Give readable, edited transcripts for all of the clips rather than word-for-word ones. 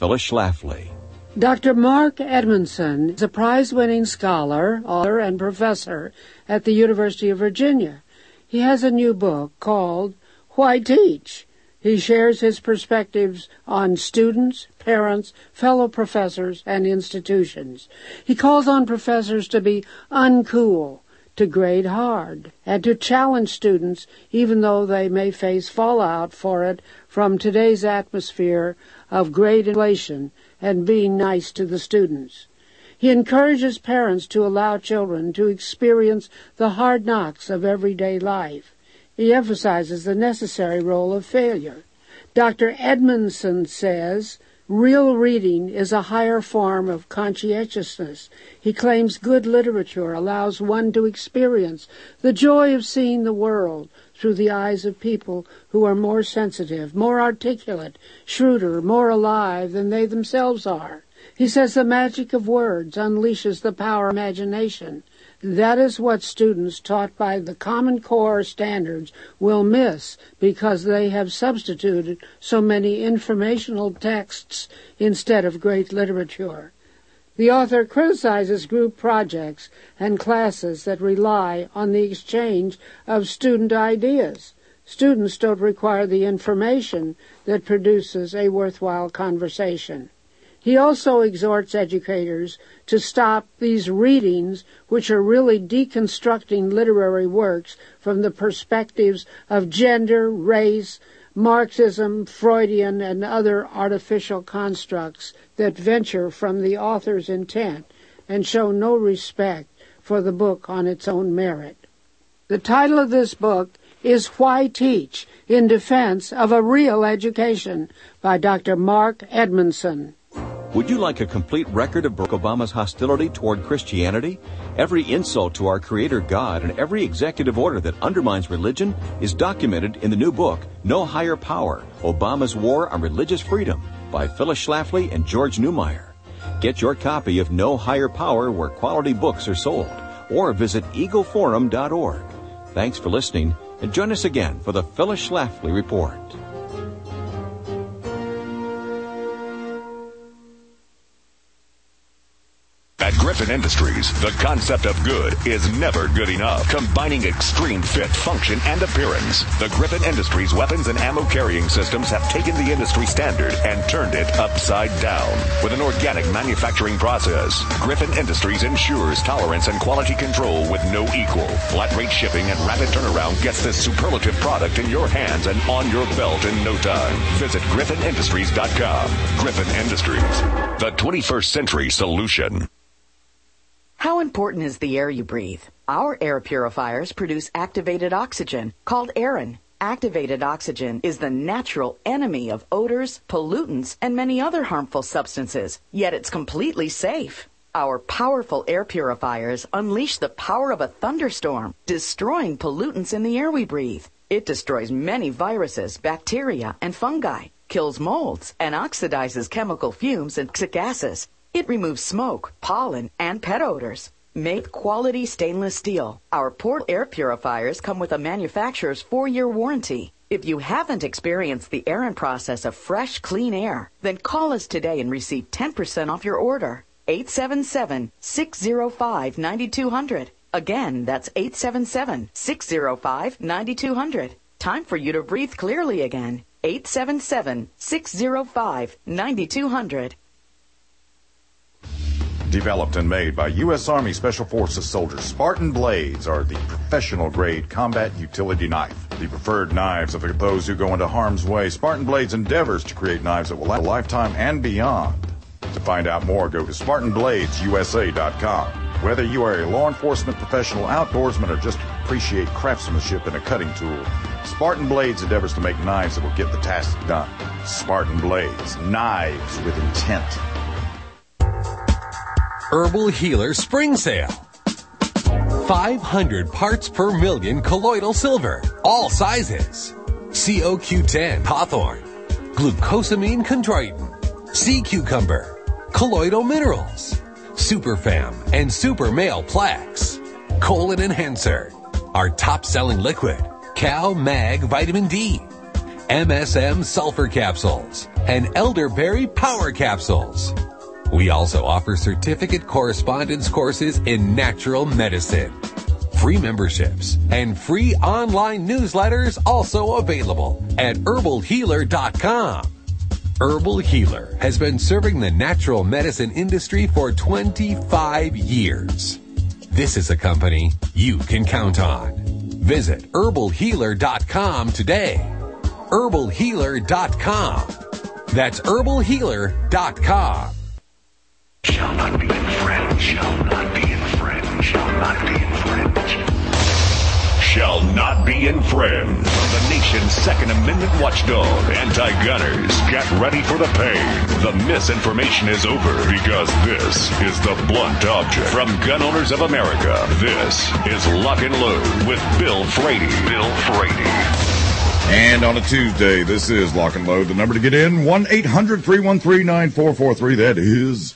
Phyllis Schlafly. Dr. Mark Edmondson is a prize-winning scholar, author, and professor at the University of Virginia. He has a new book called Why Teach? He shares his perspectives on students, parents, fellow professors, and institutions. He calls on professors to be uncool, to grade hard, and to challenge students even though they may face fallout for it from today's atmosphere of grade inflation and being nice to the students. He encourages parents to allow children to experience the hard knocks of everyday life. He emphasizes the necessary role of failure. Dr. Edmondson says, real reading is a higher form of conscientiousness. He claims good literature allows one to experience the joy of seeing the world through the eyes of people who are more sensitive, more articulate, shrewder, more alive than they themselves are. He says the magic of words unleashes the power of imagination. That is what students taught by the Common Core standards will miss because they have substituted so many informational texts instead of great literature. The author criticizes group projects and classes that rely on the exchange of student ideas. Students don't require the information that produces a worthwhile conversation. He also exhorts educators to stop these readings, which are really deconstructing literary works from the perspectives of gender, race, Marxism, Freudian, and other artificial constructs that venture from the author's intent and show no respect for the book on its own merit. The title of this book is Why Teach? In Defense of a Real Education by Dr. Mark Edmondson. Would you like a complete record of Barack Obama's hostility toward Christianity? Every insult to our Creator God and every executive order that undermines religion is documented in the new book, No Higher Power, Obama's War on Religious Freedom by Phyllis Schlafly and George Newmeyer. Get your copy of No Higher Power where quality books are sold or visit eagleforum.org. Thanks for listening and join us again for the Phyllis Schlafly Report. At Griffin Industries, the concept of good is never good enough, combining extreme fit, function, and appearance. The Griffin Industries weapons and ammo carrying systems have taken the industry standard and turned it upside down. With an organic manufacturing process, Griffin Industries ensures tolerance and quality control with no equal. Flat rate shipping and rapid turnaround gets this superlative product in your hands and on your belt in no time. Visit GriffinIndustries.com. Griffin Industries, the 21st century solution. How important is the air you breathe? Our air purifiers produce activated oxygen, called Aerin. Activated oxygen is the natural enemy of odors, pollutants, and many other harmful substances, yet it's completely safe. Our powerful air purifiers unleash the power of a thunderstorm, destroying pollutants in the air we breathe. It destroys many viruses, bacteria, and fungi, kills molds, and oxidizes chemical fumes and toxic gases. It removes smoke, pollen, and pet odors. Made quality stainless steel, our portable air purifiers come with a manufacturer's 4-year warranty. If you haven't experienced the Aerin process of fresh, clean air, then call us today and receive 10% off your order. 877-605-9200. Again, that's 877-605-9200. Time for you to breathe clearly again. 877-605-9200. Developed and made by U.S. Army Special Forces soldiers, Spartan blades are the professional-grade combat utility knife. The preferred knives of those who go into harm's way. Spartan Blades endeavors to create knives that will last a lifetime and beyond. To find out more, go to SpartanBladesUSA.com. Whether you are a law enforcement professional, outdoorsman, or just appreciate craftsmanship in a cutting tool, Spartan Blades endeavors to make knives that will get the task done. Spartan Blades, knives with intent. Herbal Healer Spring Sale. 500 parts per million colloidal silver, all sizes. COQ10 Hawthorne, glucosamine chondroitin, sea cucumber, colloidal minerals, Superfam and Super Male Plaques, Colon Enhancer, our top-selling liquid, Cal Mag Vitamin D, MSM sulfur capsules, and elderberry power capsules. We also offer certificate correspondence courses in natural medicine. Free memberships and free online newsletters also available at herbalhealer.com. Herbal Healer has been serving the natural medicine industry for 25 years. This is a company you can count on. Visit herbalhealer.com today. herbalhealer.com. That's herbalhealer.com. Shall not be infringed, shall not be infringed, shall not be infringed. Shall not be infringed. From the nation's Second Amendment watchdog, anti-gunners, get ready for the pain. The misinformation is over because this is the blunt object. From Gun Owners of America, this is Lock and Load with Bill Frady. Bill Frady. And on a Tuesday, this is Lock and Load. The number to get in, 1-800-313-9443. That is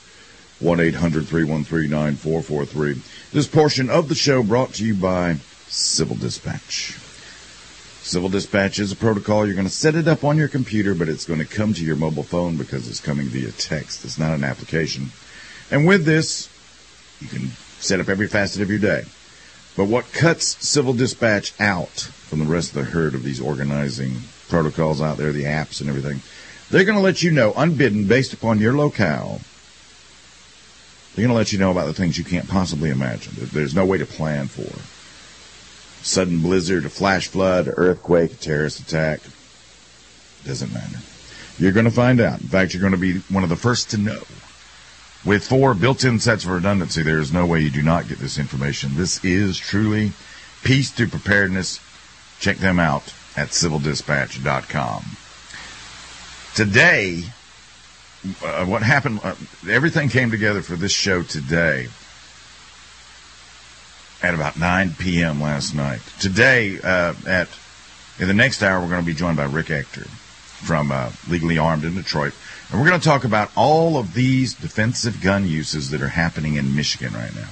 1-800-313-9443. This portion of the show brought to you by Civil Dispatch. Civil Dispatch is a protocol. You're going to set it up on your computer, but it's going to come to your mobile phone because it's coming via text. It's not an application. And with this, you can set up every facet of your day. But what cuts Civil Dispatch out from the rest of the herd of these organizing protocols out there, the apps and everything, they're going to let you know, unbidden, based upon your locale, they're going to let you know about the things you can't possibly imagine, that there's no way to plan for. Sudden blizzard, a flash flood, an earthquake, a terrorist attack. Doesn't matter. You're going to find out. In fact, you're going to be one of the first to know. With 4 built-in sets of redundancy, there is no way you do not get this information. This is truly peace through preparedness. Check them out at civildispatch.com. Today, what happened, everything came together for this show today at about 9 p.m. last night. Today, in the next hour, we're going to be joined by Rick Ector from Legally Armed in Detroit. And we're going to talk about all of these defensive gun uses that are happening in Michigan right now.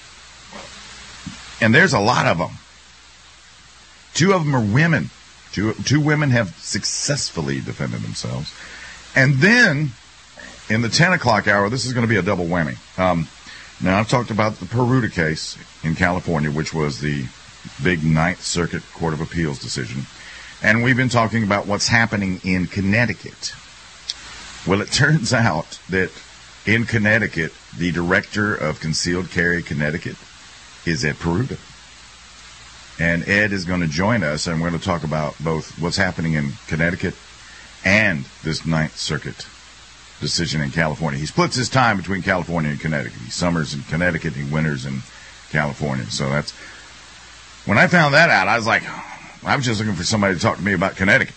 And there's a lot of them. 2 of them are women. Two women have successfully defended themselves. And then, in the 10 o'clock hour, this is going to be a double whammy. Now, I've talked about the Peruta case in California, which was the big Ninth Circuit Court of Appeals decision. And we've been talking about what's happening in Connecticut. Well, it turns out that in Connecticut, the director of Concealed Carry Connecticut is Ed Peruta. And Ed is going to join us, and we're going to talk about both what's happening in Connecticut and this Ninth Circuit decision in California. He splits his time between California and Connecticut. He summers in Connecticut, he winters in California. So that's, when I found that out, I was like, I was just looking for somebody to talk to me about Connecticut.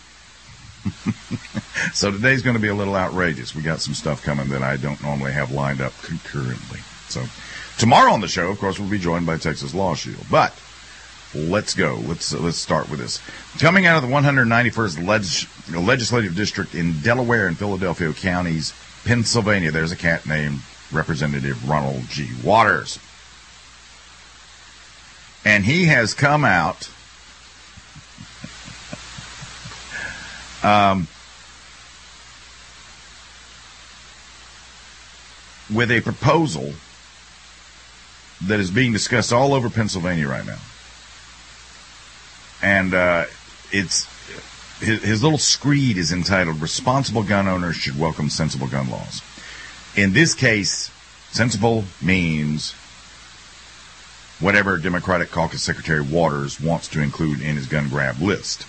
So today's going to be a little outrageous. We got some stuff coming that I don't normally have lined up concurrently. So tomorrow on the show, of course, we'll be joined by Texas Law Shield. But let's go. Let's start with this. Coming out of the 191st Legislative District in Delaware and Philadelphia counties, Pennsylvania, there's a cat named Representative Ronald G. Waters. And he has come out with a proposal that is being discussed all over Pennsylvania right now. And it's his little screed is entitled, Responsible Gun Owners Should Welcome Sensible Gun Laws. In this case, sensible means whatever Democratic Caucus Secretary Waters wants to include in his gun grab list.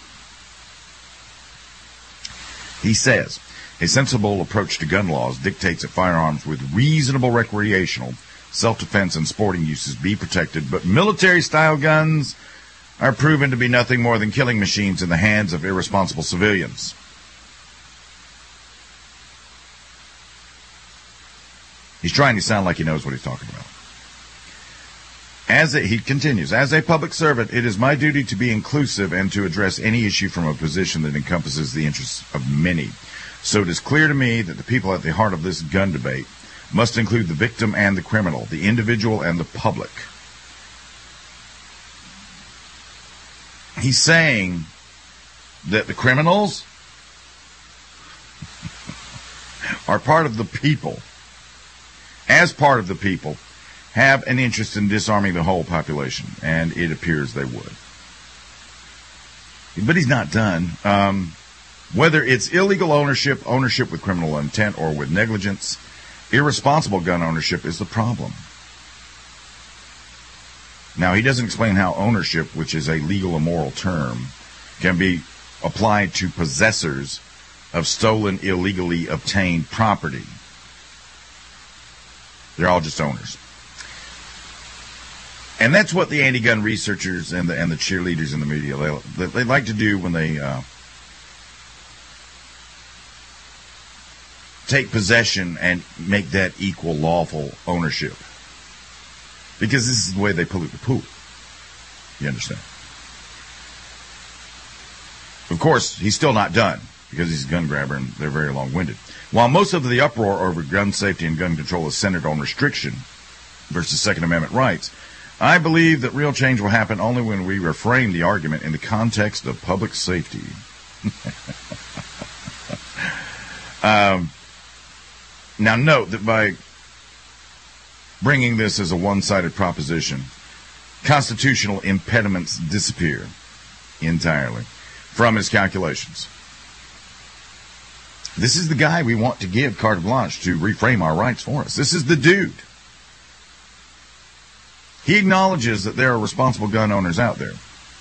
He says, a sensible approach to gun laws dictates that firearms with reasonable recreational, self-defense, and sporting uses be protected, but military-style guns are proven to be nothing more than killing machines in the hands of irresponsible civilians. He's trying to sound like he knows what he's talking about. He continues, as a public servant, it is my duty to be inclusive and to address any issue from a position that encompasses the interests of many. So it is clear to me that the people at the heart of this gun debate must include the victim and the criminal, the individual and the public. He's saying that the criminals are part of the people, as part of the people, have an interest in disarming the whole population, and it appears they would. But he's not done. Whether it's illegal ownership with criminal intent, or with negligence, irresponsible gun ownership is the problem. Now, he doesn't explain how ownership, which is a legal or moral term, can be applied to possessors of stolen, illegally obtained property. They're all just owners. And that's what the anti-gun researchers and the cheerleaders in the media, they like to do when they take possession and make that equal lawful ownership. Because this is the way they pollute the pool. You understand? Of course, he's still not done, because he's a gun grabber and they're very long-winded. While most of the uproar over gun safety and gun control is centered on restriction versus Second Amendment rights, I believe that real change will happen only when we reframe the argument in the context of public safety. Now note that by bringing this as a one-sided proposition, constitutional impediments disappear entirely from his calculations. This is the guy we want to give carte blanche to reframe our rights for us. This is the dude. He acknowledges that there are responsible gun owners out there.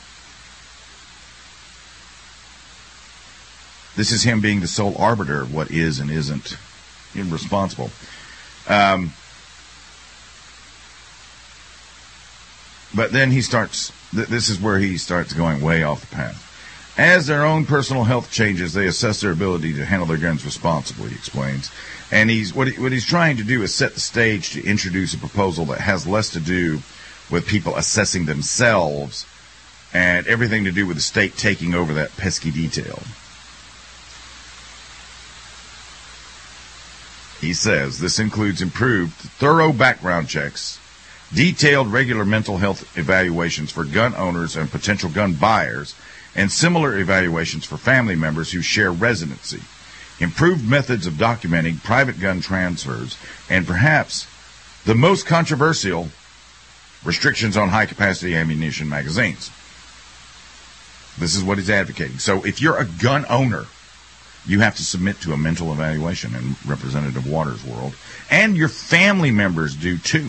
This is him being the sole arbiter of what is and isn't irresponsible. But then he starts, this is where he starts going way off the path. As their own personal health changes, they assess their ability to handle their guns responsibly, he explains. And what he's trying to do is set the stage to introduce a proposal that has less to do with people assessing themselves and everything to do with the state taking over that pesky detail. He says this includes improved, thorough background checks, detailed regular mental health evaluations for gun owners and potential gun buyers, and similar evaluations for family members who share residency, improved methods of documenting private gun transfers, and perhaps the most controversial, restrictions on high-capacity ammunition magazines. This is what he's advocating. So if you're a gun owner, you have to submit to a mental evaluation in Representative Waters' world, and your family members do too.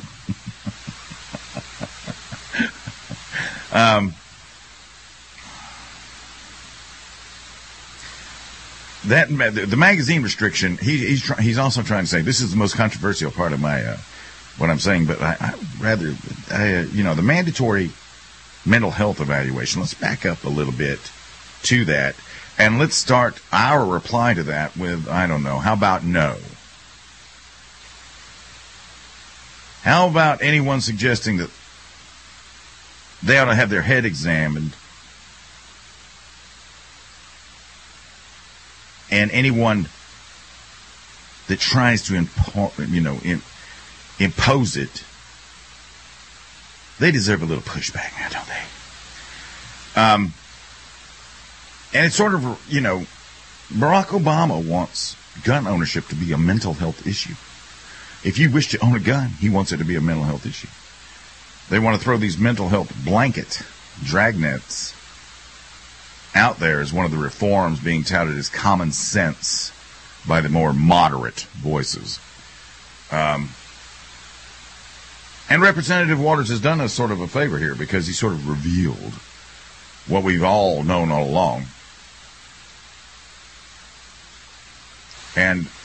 The magazine restriction, he's also trying to say, this is the most controversial part of my what I'm saying, but I rather, the mandatory mental health evaluation, let's back up a little bit to that, and let's start our reply to that with, I don't know, how about no? How about anyone suggesting that they ought to have their head examined, and anyone that tries to impose it, they deserve a little pushback now, don't they? And it's sort of, Barack Obama wants gun ownership to be a mental health issue. If you wish to own a gun, he wants it to be a mental health issue. They want to throw these mental health blanket dragnets out there as one of the reforms being touted as common sense by the more moderate voices. And Representative Waters has done us sort of a favor here, because he sort of revealed what we've all known all along. And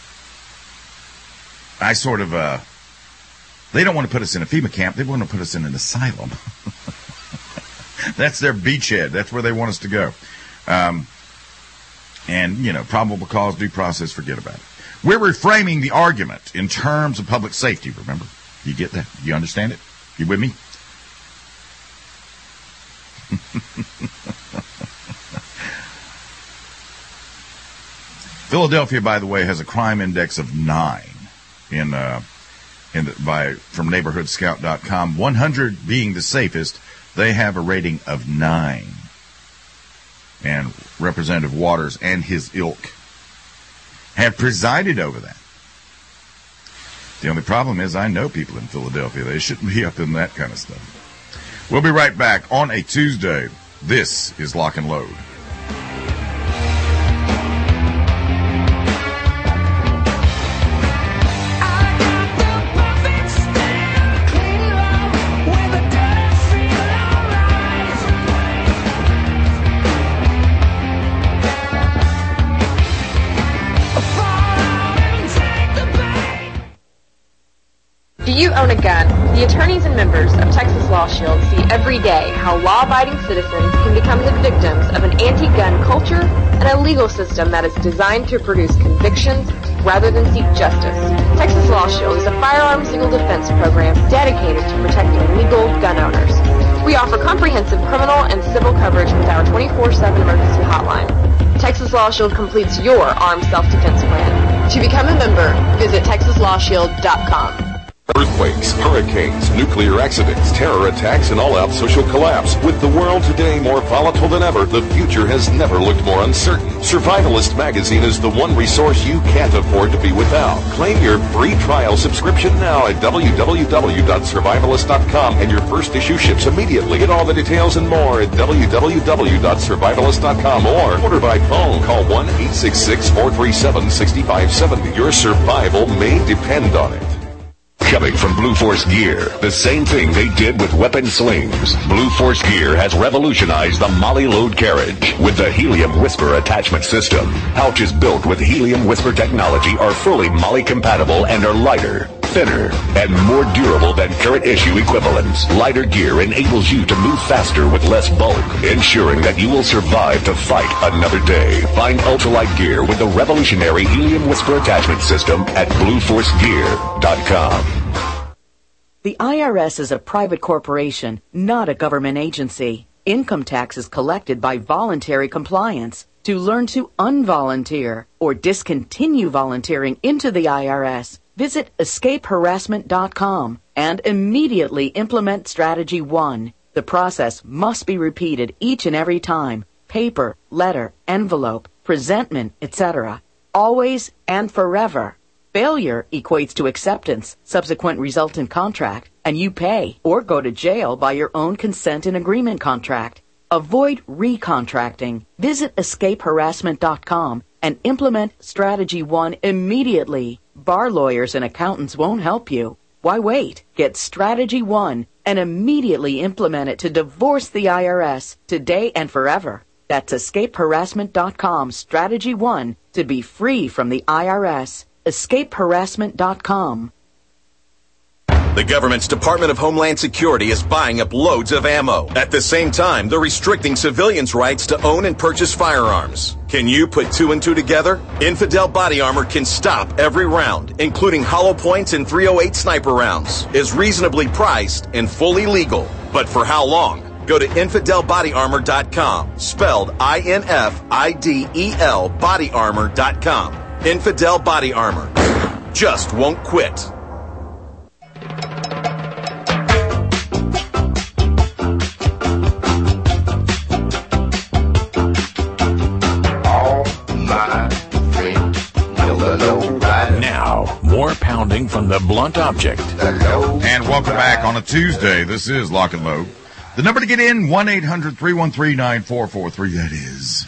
I sort of, they don't want to put us in a FEMA camp. They want to put us in an asylum. That's their beachhead. That's where they want us to go. And, probable cause, due process, forget about it. We're reframing the argument in terms of public safety, remember? You get that? You understand it? You with me? Philadelphia, by the way, has a crime index of 9 from NeighborhoodScout.com. 100 being the safest, they have a rating of 9. and Representative Waters and his ilk have presided over that. The only problem is I know people in Philadelphia. They shouldn't be up in that kind of stuff. We'll be right back on a Tuesday. This is Lock and Load. Do you own a gun? The attorneys and members of Texas Law Shield see every day how law-abiding citizens can become the victims of an anti-gun culture and a legal system that is designed to produce convictions rather than seek justice. Texas Law Shield is a firearms legal defense program dedicated to protecting legal gun owners. We offer comprehensive criminal and civil coverage with our 24/7 emergency hotline. Texas Law Shield completes your armed self-defense plan. To become a member, visit TexasLawShield.com. Earthquakes, hurricanes, nuclear accidents, terror attacks, and all-out social collapse. With the world today more volatile than ever, the future has never looked more uncertain. Survivalist Magazine is the one resource you can't afford to be without. Claim your free trial subscription now at www.survivalist.com, and your first issue ships immediately. Get all the details and more at www.survivalist.com or order by phone. Call 1-866-437-6570. Your survival may depend on it. Coming from Blue Force Gear, the same thing they did with weapon slings. Blue Force Gear has revolutionized the Molly load carriage with the Helium Whisper attachment system. Pouches built with Helium Whisper technology are fully Molly compatible and are lighter, thinner, and more durable than current issue equivalents. Lighter gear enables you to move faster with less bulk, ensuring that you will survive to fight another day. Find ultralight gear with the revolutionary Helium Whisper attachment system at BlueForceGear.com. The IRS is a private corporation, not a government agency. Income tax is collected by voluntary compliance. To learn to unvolunteer or discontinue volunteering into the IRS, visit escapeharassment.com and immediately implement Strategy 1. The process must be repeated each and every time. Paper, letter, envelope, presentment, etc. Always and forever. Failure equates to acceptance, subsequent resultant contract, and you pay or go to jail by your own consent and agreement contract. Avoid recontracting. Visit escapeharassment.com and implement Strategy 1 immediately. Bar lawyers and accountants won't help you. Why wait? Get Strategy 1 and immediately implement it to divorce the IRS today and forever. That's escapeharassment.com, Strategy 1, to be free from the IRS. escapeharassment.com. The government's Department of Homeland Security is buying up loads of ammo. At the same time, they're restricting civilians' rights to own and purchase firearms. Can you put two and two together? Infidel Body Armor can stop every round, including hollow points and .308 sniper rounds. Is reasonably priced and fully legal. But for how long? Go to InfidelBodyArmor.com, spelled INFIDEL bodyarmor.com. Infidel Body Armor. Just won't quit. Now, more pounding from the blunt object. And welcome back on a Tuesday. This is Lock and Load. The number to get in, 1-800-313-9443. That is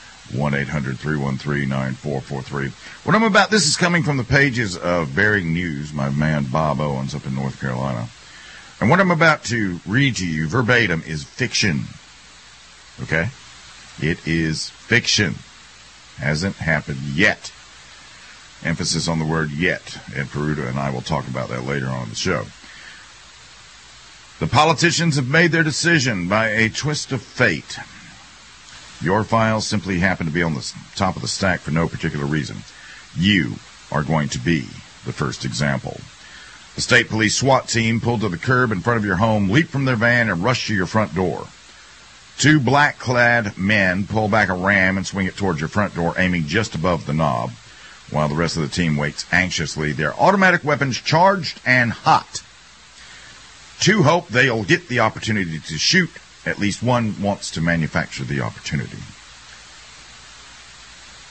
1-800-313-9443. What I'm about, this is coming from the pages of Bearing News, my man Bob Owens up in North Carolina. And what I'm about to read to you verbatim is fiction. Okay? It is fiction. Hasn't happened yet. Emphasis on the word yet. Ed Peruta and I will talk about that later on in the show. The politicians have made their decision by a twist of fate. Your files simply happen to be on the top of the stack for no particular reason. You are going to be the first example. The state police SWAT team pulled to the curb in front of your home, leaped from their van, and rushed to your front door. Two black-clad men pull back a ram and swing it towards your front door, aiming just above the knob, while the rest of the team waits anxiously, their automatic weapons charged and hot. Two hope they'll get the opportunity to shoot. At least one wants to manufacture the opportunity.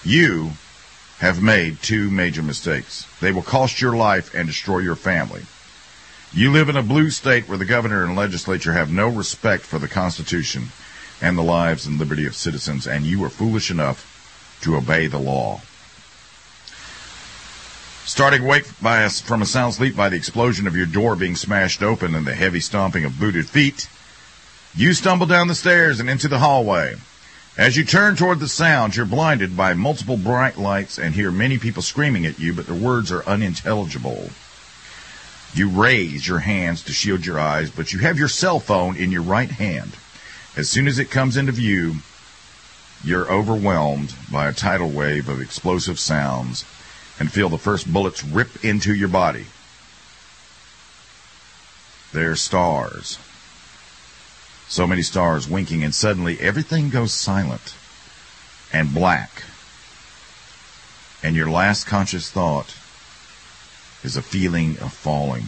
You have made two major mistakes. They will cost your life and destroy your family. You live in a blue state where the governor and legislature have no respect for the Constitution and the lives and liberty of citizens, and you are foolish enough to obey the law. Starting awake from a sound sleep by the explosion of your door being smashed open and the heavy stomping of booted feet, you stumble down the stairs and into the hallway. As you turn toward the sound, you're blinded by multiple bright lights and hear many people screaming at you, but their words are unintelligible. You raise your hands to shield your eyes, but you have your cell phone in your right hand. As soon as it comes into view, you're overwhelmed by a tidal wave of explosive sounds and feel the first bullets rip into your body. They're stars. So many stars winking, and suddenly everything goes silent and black. And your last conscious thought is a feeling of falling.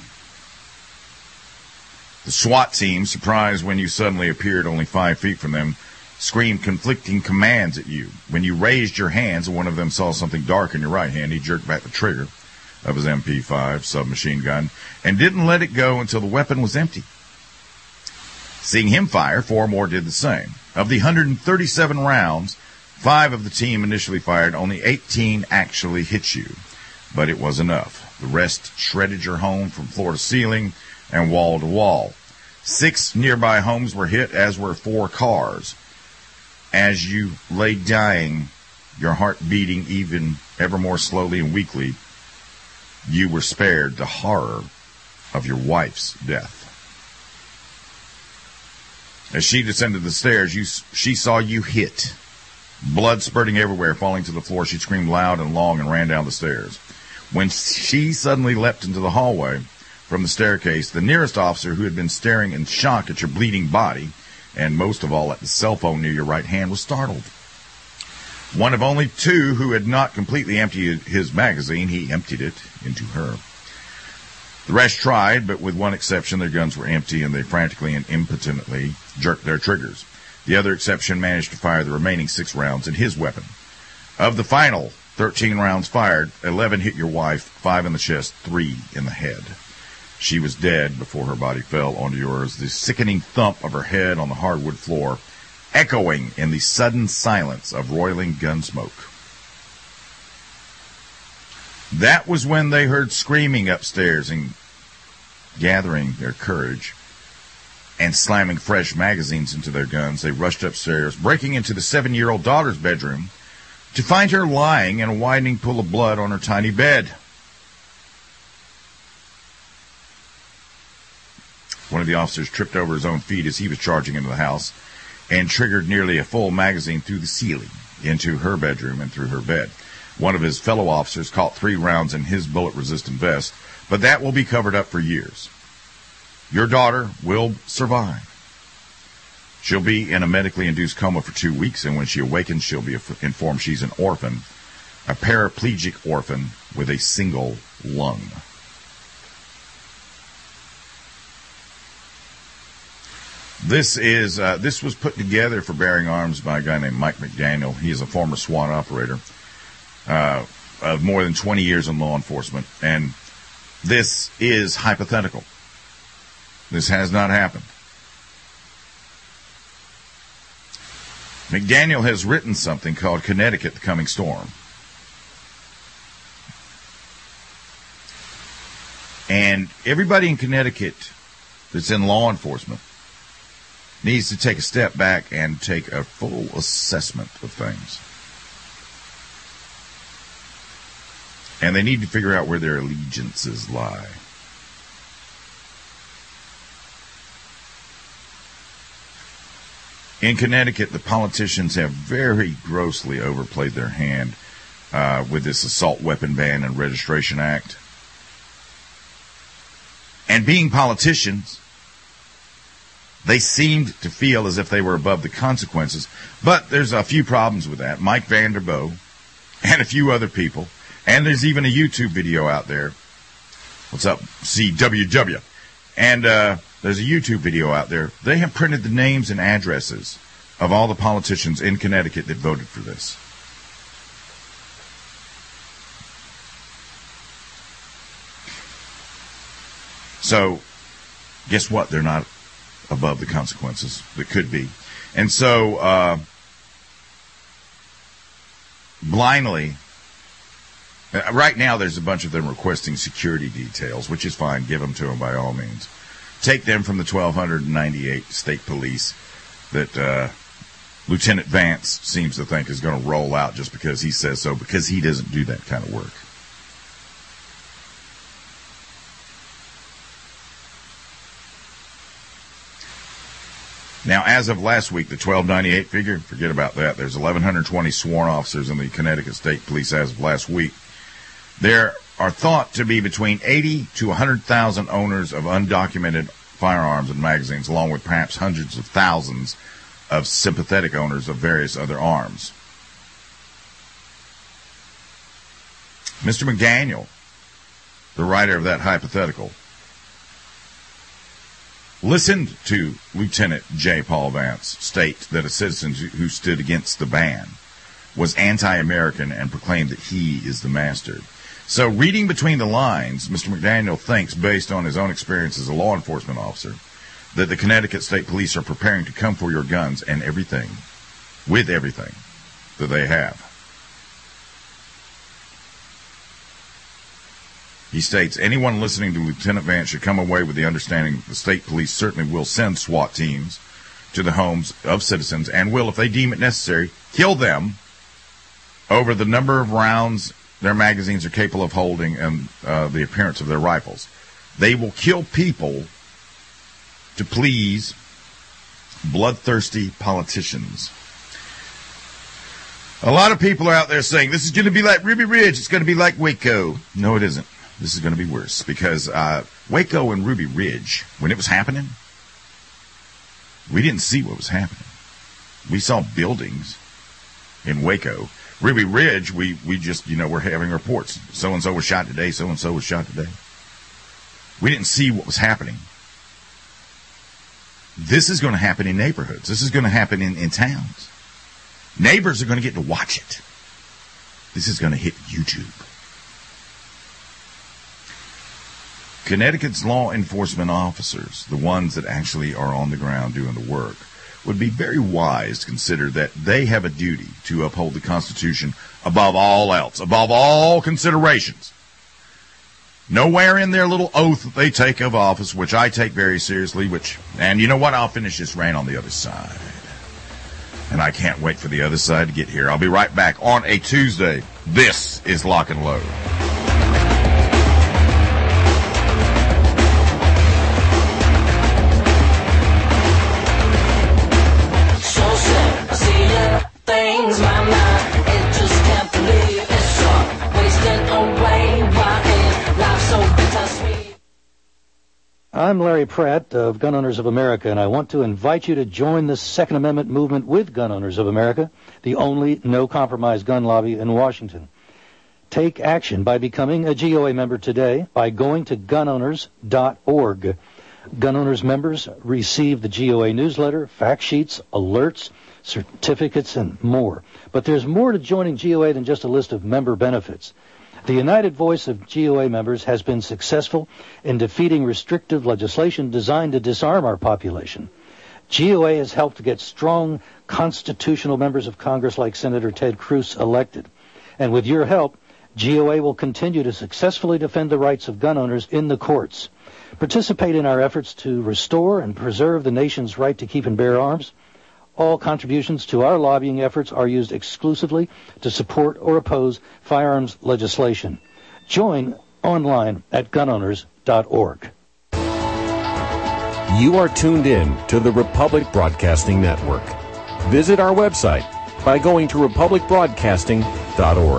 The SWAT team, surprised when you suddenly appeared only 5 feet from them, screamed conflicting commands at you. When you raised your hands, one of them saw something dark in your right hand. He jerked back the trigger of his MP5 submachine gun and didn't let it go until the weapon was empty. Seeing him fire, 4 more did the same. Of the 137 rounds, 5 of the team initially fired. Only 18 actually hit you, but it was enough. The rest shredded your home from floor to ceiling and wall to wall. 6 nearby homes were hit, as were 4 cars. As you lay dying, your heart beating even ever more slowly and weakly, you were spared the horror of your wife's death. As she descended the stairs, she saw you hit. Blood spurting everywhere, falling to the floor. She screamed loud and long and ran down the stairs. When she suddenly leapt into the hallway from the staircase, the nearest officer, who had been staring in shock at your bleeding body, and most of all at the cell phone near your right hand, was startled. One of only 2 who had not completely emptied his magazine, he emptied it into her. The rest tried, but with one exception, their guns were empty, and they frantically and impotently jerked their triggers. The other exception managed to fire the remaining 6 rounds in his weapon. Of the final 13 rounds fired, 11 hit your wife, 5 in the chest, 3 in the head. She was dead before her body fell onto yours, the sickening thump of her head on the hardwood floor echoing in the sudden silence of roiling gun smoke. That was when they heard screaming upstairs, and gathering their courage and slamming fresh magazines into their guns, they rushed upstairs, breaking into the 7-year-old daughter's bedroom to find her lying in a widening pool of blood on her tiny bed. One of the officers tripped over his own feet as he was charging into the house and triggered nearly a full magazine through the ceiling into her bedroom and through her bed. One of his fellow officers caught 3 rounds in his bullet-resistant vest, but that will be covered up for years. Your daughter will survive. She'll be in a medically induced coma for 2 weeks, and when she awakens, she'll be informed she's an orphan, a paraplegic orphan with a single lung. This was put together for Bearing Arms by a guy named Mike McDaniel. He is a former SWAT operator of more than 20 years in law enforcement, and this is hypothetical. This has not happened. McDaniel has written something called Connecticut, the Coming Storm. And everybody in Connecticut that's in law enforcement needs to take a step back and take a full assessment of things. And they need to figure out where their allegiances lie. In Connecticut, the politicians have very grossly overplayed their hand with this Assault Weapon Ban and Registration Act. And being politicians, they seemed to feel as if they were above the consequences. But there's a few problems with that. Mike Vanderboe and a few other people. And there's even a YouTube video out there. What's up, CWW? And there's a YouTube video out there. They have printed the names and addresses of all the politicians in Connecticut that voted for this. So guess what? They're not above the consequences that could be. And so blindly, right now there's a bunch of them requesting security details, which is fine. Give them to them by all means. Take them from the 1,298 state police that Lieutenant Vance seems to think is going to roll out just because he says so, because he doesn't do that kind of work. Now, as of last week, the 1,298 figure, forget about that. There's 1,120 sworn officers in the Connecticut State Police as of last week. There are thought to be between 80 to 100,000 owners of undocumented firearms and magazines, along with perhaps hundreds of thousands of sympathetic owners of various other arms. Mr. McDaniel, the writer of that hypothetical, listened to Lieutenant J. Paul Vance state that a citizen who stood against the ban was anti-American and proclaimed that he is the master. So reading between the lines, Mr. McDaniel thinks, based on his own experience as a law enforcement officer, that the Connecticut State Police are preparing to come for your guns and everything, with everything that they have. He states, anyone listening to Lieutenant Vance should come away with the understanding that the state police certainly will send SWAT teams to the homes of citizens and will, if they deem it necessary, kill them over the number of rounds their magazines are capable of holding and the appearance of their rifles. They will kill people to please bloodthirsty politicians. A lot of people are out there saying, this is going to be like Ruby Ridge, it's going to be like Waco. No, it isn't. This is going to be worse, because Waco and Ruby Ridge, when it was happening, we didn't see what was happening. We saw buildings in Waco. Ruby Ridge, we just, we're having reports. So-and-so was shot today, so-and-so was shot today. We didn't see what was happening. This is going to happen in neighborhoods. This is going to happen in towns. Neighbors are going to get to watch it. This is going to hit YouTube. Connecticut's law enforcement officers, the ones that actually are on the ground doing the work, would be very wise to consider that they have a duty to uphold the Constitution above all else, above all considerations. Nowhere in their little oath that they take of office, which I take very seriously, and you know what? I'll finish this rant on the other side. And I can't wait for the other side to get here. I'll be right back on a Tuesday. This is Lock and Load. Things, my mind, it just can't believe it's so wasting away. Why is life so bittersweet? I'm Larry Pratt of Gun Owners of America, and I want to invite you to join the Second Amendment movement with Gun Owners of America, the only no-compromise gun lobby in Washington. Take action by becoming a GOA member today by going to gunowners.org. Gun Owners members receive the GOA newsletter, fact sheets, alerts, certificates, and more. But there's more to joining GOA than just a list of member benefits. The united voice of GOA members has been successful in defeating restrictive legislation designed to disarm our population. GOA has helped to get strong constitutional members of Congress like Senator Ted Cruz elected. And with your help, GOA will continue to successfully defend the rights of gun owners in the courts. Participate in our efforts to restore and preserve the nation's right to keep and bear arms. All contributions to our lobbying efforts are used exclusively to support or oppose firearms legislation. Join online at gunowners.org. You are tuned in to the Republic Broadcasting Network. Visit our website by going to republicbroadcasting.org.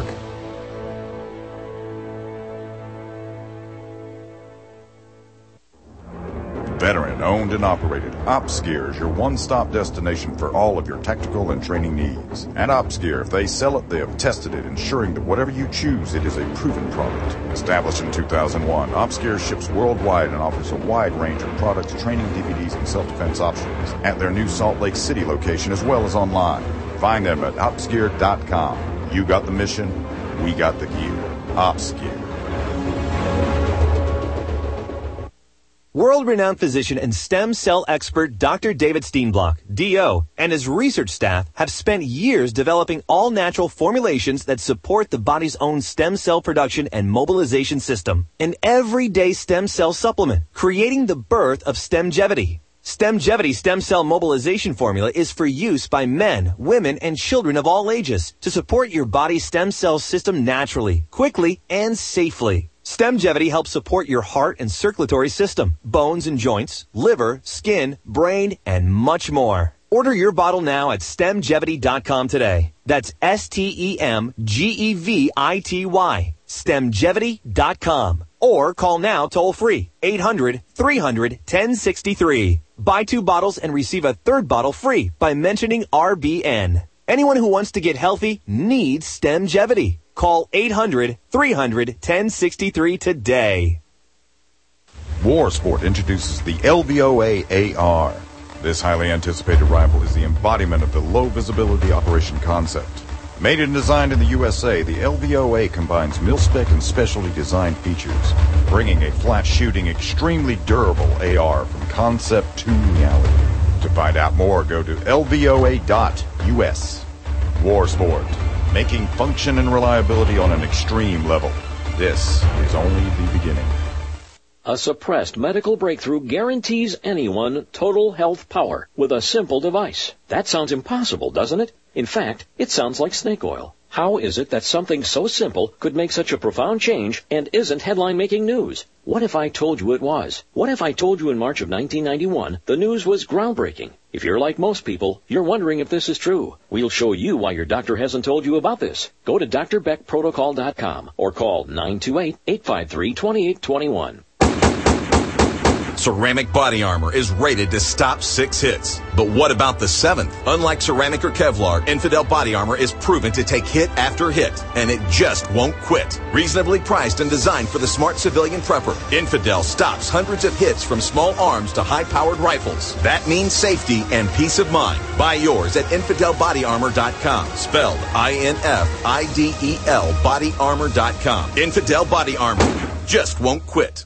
Veteran owned and operated, OpsGear is your one-stop destination for all of your tactical and training needs. At OpsGear, if they sell it, they have tested it, ensuring that whatever you choose, it is a proven product. Established in 2001, OpsGear ships worldwide and offers a wide range of products, training DVDs, and self-defense options at their new Salt Lake City location as well as online. Find them at opsgear.com. You got the mission, we got the gear. OpsGear. World-renowned physician and stem cell expert Dr. David Steenblock, DO, and his research staff have spent years developing all-natural formulations that support the body's own stem cell production and mobilization system. An everyday stem cell supplement, creating the birth of Stemgevity. Stemgevity stem cell mobilization formula is for use by men, women, and children of all ages to support your body's stem cell system naturally, quickly, and safely. Stemgevity helps support your heart and circulatory system, bones and joints, liver, skin, brain, and much more. Order your bottle now at stemgevity.com today. That's STEMGEVITY. Stemgevity.com. Or call now toll free 800-300-1063. Buy 2 bottles and receive a 3rd bottle free by mentioning RBN. Anyone who wants to get healthy needs Stemgevity. Call 800-300-1063 today. War Sport introduces the LVOA AR. This highly anticipated rifle is the embodiment of the low-visibility operation concept. Made and designed in the USA, the LVOA combines mil-spec and specialty design features, bringing a flat-shooting, extremely durable AR from concept to reality. To find out more, go to lvoa.us. War Sport, making function and reliability on an extreme level. This is only the beginning. A suppressed medical breakthrough guarantees anyone total health power with a simple device. That sounds impossible, doesn't it? In fact, it sounds like snake oil. How is it that something so simple could make such a profound change and isn't headline-making news? What if I told you it was? What if I told you in March of 1991 the news was groundbreaking? If you're like most people, you're wondering if this is true. We'll show you why your doctor hasn't told you about this. Go to drbeckprotocol.com or call 928-853-2821. Ceramic body armor is rated to stop 6 hits. But what about the 7th? Unlike ceramic or Kevlar, Infidel body armor is proven to take hit after hit, and it just won't quit. Reasonably priced and designed for the smart civilian prepper, Infidel stops hundreds of hits from small arms to high-powered rifles. That means safety and peace of mind. Buy yours at InfidelBodyArmor.com. Spelled INFIDEL BodyArmor.com. Infidel Body Armor just won't quit.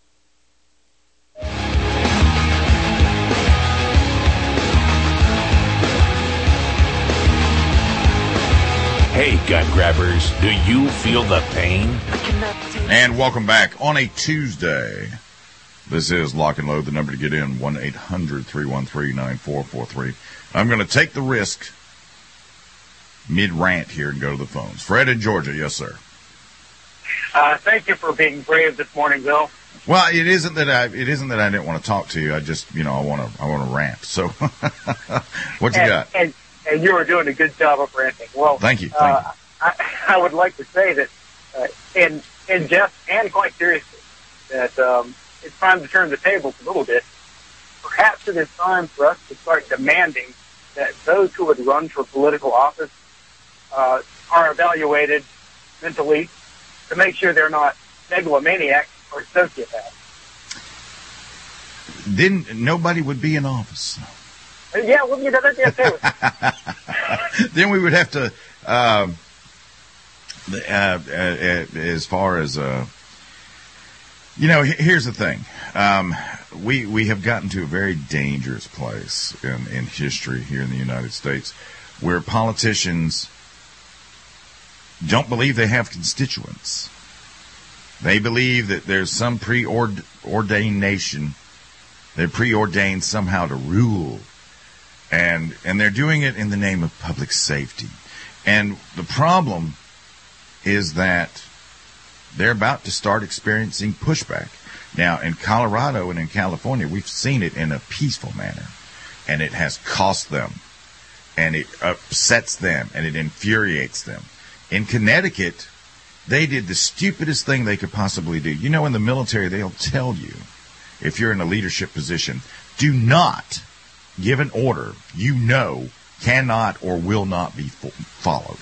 Hey, gun grabbers, do you feel the pain? And welcome back on a Tuesday. This is Lock and Load. The number to get in, 1-800-313-9443. I'm going to take the risk mid-rant here and go to the phones. Fred in Georgia. Yes, sir. Thank you for being brave this morning, Bill. Well, it isn't that I didn't want to talk to you. I just, I want to rant. So, what you got? And you are doing a good job of ranting. Well, thank you. I would like to say that, in jest and quite seriously, that it's time to turn the tables a little bit. Perhaps it is time for us to start demanding that those who would run for political office are evaluated mentally to make sure they're not megalomaniacs or sociopaths. Then nobody would be in office. Yeah, well, that'd be okay with it. Then we would have to, as far as, here's the thing. We have gotten to a very dangerous place in history here in the United States where politicians don't believe they have constituents. They believe that there's some preordained nation. They're preordained somehow to rule. And they're doing it in the name of public safety. And the problem is that they're about to start experiencing pushback. Now, in Colorado and in California, we've seen it in a peaceful manner. And it has cost them. And it upsets them. And it infuriates them. In Connecticut, they did the stupidest thing they could possibly do. In the military, they'll tell you, if you're in a leadership position, do not give an order cannot or will not be followed.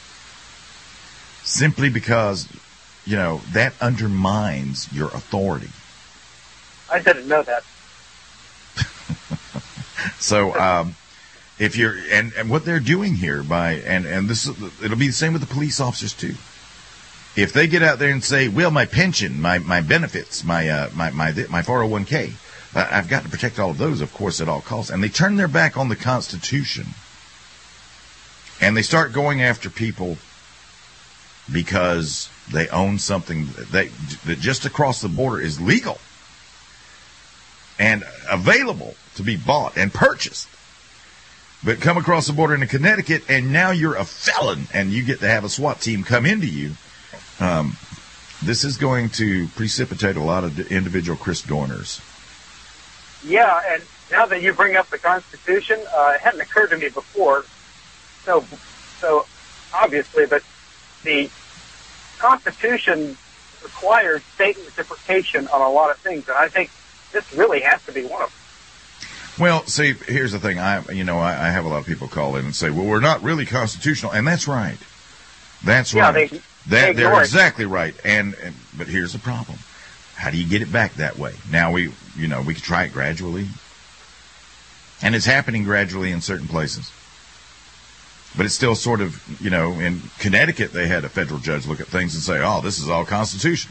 Simply because, that undermines your authority. I didn't know that. So, if you're, and what they're doing here it'll be the same with the police officers too. if they get out there and say, well, my pension, my benefits, my 401k, I've got to protect all of those, of course, at all costs. And they turn their back on the Constitution. And they start going after people because they own something that just across the border is legal and available to be bought and purchased. But come across the border into Connecticut, and now you're a felon, and you get to have a SWAT team come into you. This is going to precipitate a lot of individual Chris Dorners. Yeah, and now that you bring up the Constitution, it hadn't occurred to me before, so obviously, but the Constitution requires state reciprocation on a lot of things, and I think this really has to be one of them. Well, see, here's the thing. I have a lot of people call in and say, well, we're not really constitutional, and that's right. That's right. They're exactly right. But here's the problem. How do you get it back that way? Now we can try it gradually. And it's happening gradually in certain places. But it's still sort of, in Connecticut, they had a federal judge look at things and say, oh, this is all constitutional.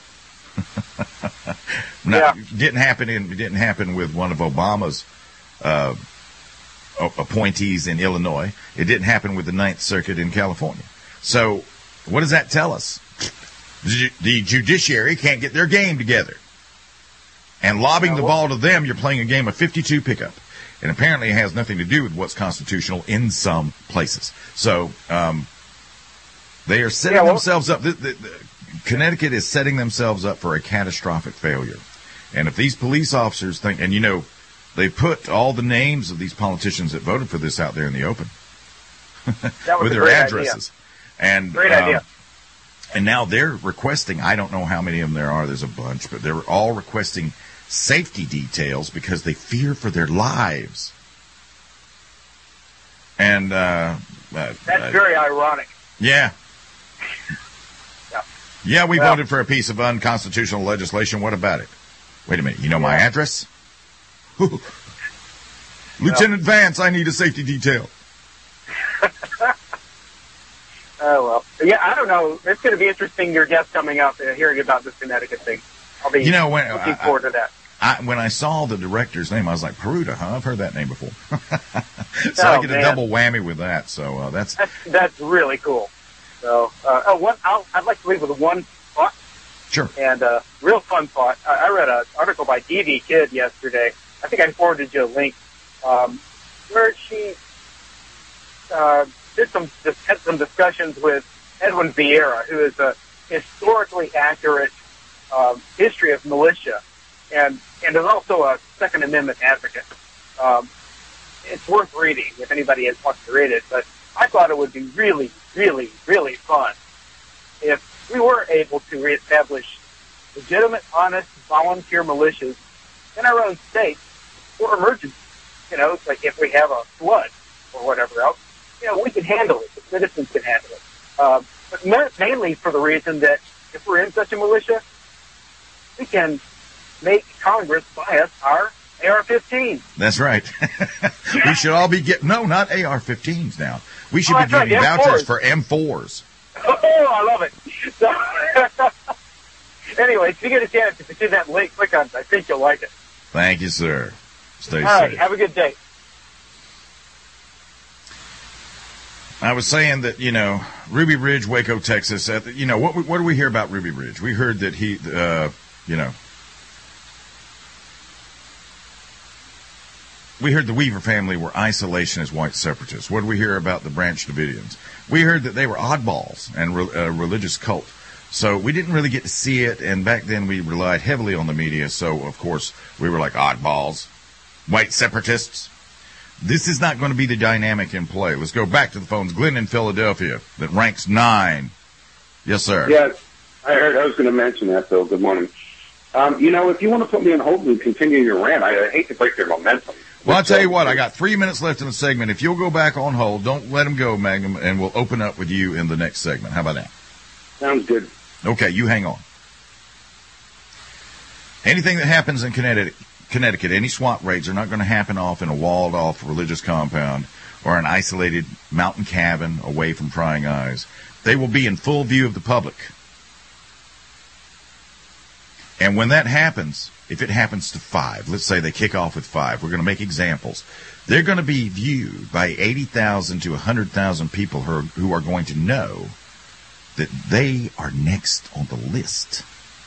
It didn't happen with one of Obama's appointees in Illinois. It didn't happen with the Ninth Circuit in California. So what does that tell us? The judiciary can't get their game together. And lobbing the ball to them, you're playing a game of 52 pickup. And apparently it has nothing to do with what's constitutional in some places. So they are setting themselves up. Connecticut is setting themselves up for a catastrophic failure. And if these police officers think, and they put all the names of these politicians that voted for this out there in the open with their addresses. Great idea. And now they're requesting, I don't know how many of them there are, there's a bunch, but they're all requesting safety details because they fear for their lives. And that's very ironic. Yeah. Yeah, we voted for a piece of unconstitutional legislation. What about it? Wait a minute. You know my address? Lieutenant Vance, I need a safety detail. Oh, well. Yeah, I don't know. It's going to be interesting, your guest coming up and hearing about this Connecticut thing. I'll be looking forward to that. When I saw the director's name, I was like, Peruta, huh? I've heard that name before. So I get a double whammy with that. So that's really cool. So, I'd like to leave with one thought. Sure. And real fun thought. I read an article by D.V. Kidd yesterday. I think I forwarded you a link where she had some discussions with Edwin Vieira, who is a historically accurate history of militia, and is also a Second Amendment advocate. It's worth reading if anybody wants to read it, but I thought it would be really, really, really fun if we were able to reestablish legitimate, honest, volunteer militias in our own state for emergencies. Like if we have a flood or whatever else, we can handle it. The citizens can handle it. But mainly for the reason that if we're in such a militia, we can make Congress buy us our AR-15s. That's right. We should all be not AR-15s now. We should be getting vouchers for M4s. Oh, I love it. So, anyway, if you get a chance, if you see that link, click on it. I think you'll like it. Thank you, sir. Stay safe. All right, have a good day. I was saying that, Ruby Ridge, Waco, Texas, what do we hear about Ruby Ridge? We heard that he, we heard the Weaver family were isolationist white separatists. What do we hear about the Branch Davidians? We heard that they were oddballs and a religious cult. So we didn't really get to see it, and back then we relied heavily on the media, so, of course, we were like oddballs, white separatists. This is not going to be the dynamic in play. Let's go back to the phones. Glenn in Philadelphia that ranks 9. Yes, sir. Yes, I heard. I was going to mention that, Bill. Good morning. If you want to put me on hold and continue your rant, I hate to break your momentum. Well, I'll tell you what. I got 3 minutes left in the segment. If you'll go back on hold, don't let him go, Magnum, and we'll open up with you in the next segment. How about that? Sounds good. Okay, you hang on. Anything that happens in Connecticut, any SWAT raids are not going to happen off in a walled-off religious compound or an isolated mountain cabin away from prying eyes. They will be in full view of the public. And when that happens, if it happens to 5, let's say they kick off with 5, we're going to make examples. They're going to be viewed by 80,000 to 100,000 people who are going to know that they are next on the list.